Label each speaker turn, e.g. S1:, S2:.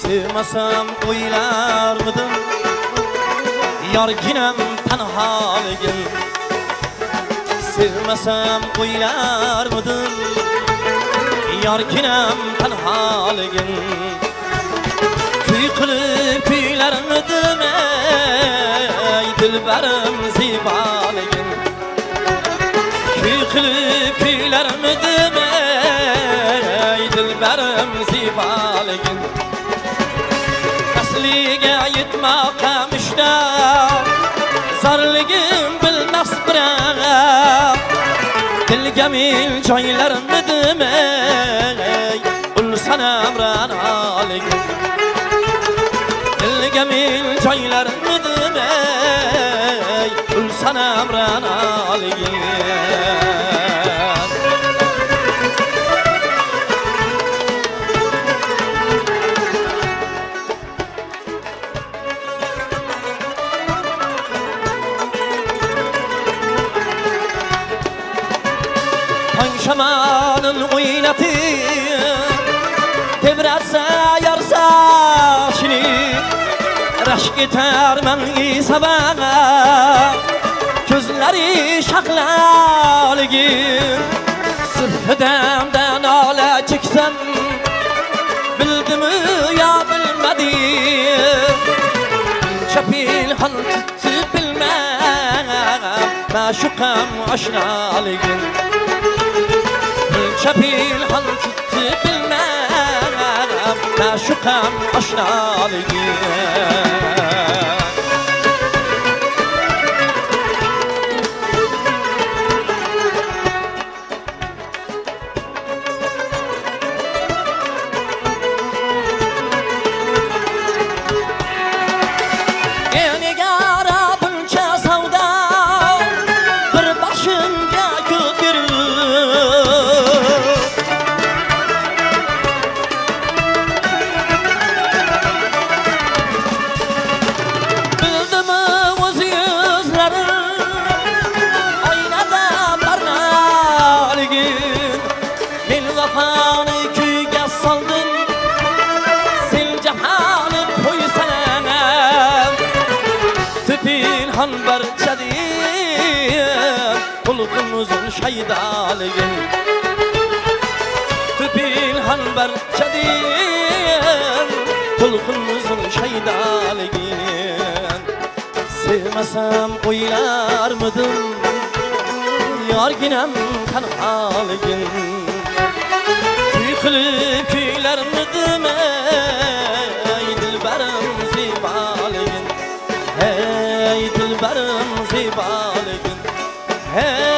S1: Sevmasam oylar mıdım? Yarginem tenhaligin. Sevmasam oylar mıdım? Yarginem tenhaligin. Küy kılıp kuylar mıdım ey dilberim zibaligin. Küy kılıp kuylar mıdım ey dilberim zibaligin. Asliga yetmaqam işte zarligim bilmas biram. Dilgamil joylarmidim ey ul sanamran aligim. Dilgamil joylarmidim ey ul sanamran aligim. Şamanın oynatı tebratsa yarsa şini raşk eter men sabana gözleri şaklaligin. Sırfedemden ala çıksam bildim ya bilmedim. Çapil han tuttu bilmem maşukam aşnaligin. Çapil han tuttu bilmem maşukam aşnaligin. Han barçadim kulkumuzun şaydaligin. Tüpil han barçadim kulkumuzun şaydaligin. Sevmasam oylar mıdım? Yarginem tenhaligin. Küy kılıp kuylar mıdım ey dilberim zibaligin. Hey dilberim zibaligin. Hey